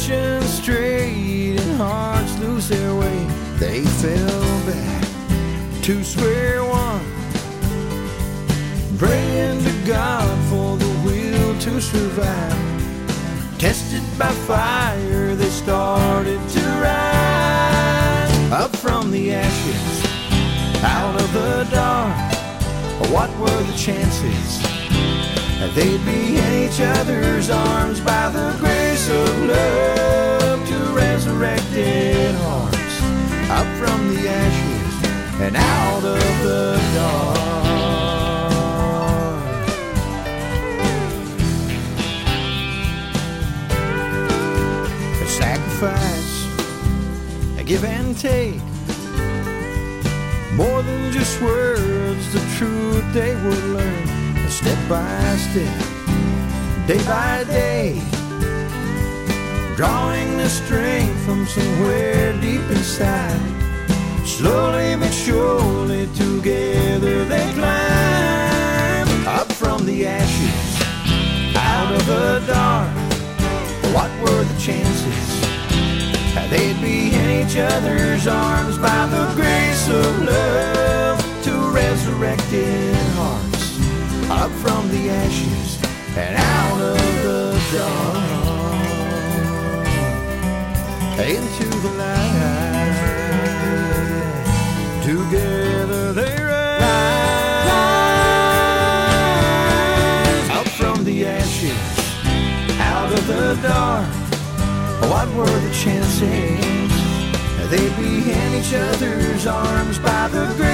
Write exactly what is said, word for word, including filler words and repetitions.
nation straight and hearts lose their way. They fell back to square one, praying to God for the will to survive. Tested by fire, they started to rise up from the ashes, out of the dark. What were the chances they'd be in each other's arms by the grace of love to resurrected hearts, up from the ashes and out of the dark. A sacrifice, a give and take, more than just words, the truth they would learn. Step by step, day by day, drawing the strength from somewhere deep inside. Slowly but surely together they climb up from the ashes, out of the dark. What were the chances they'd be in each other's arms by the grace of love to resurrected hearts, up from the ashes and out of the dark, into the light. Together they rise, up from the ashes, out of the dark. What were the chances they'd be in each other's arms by the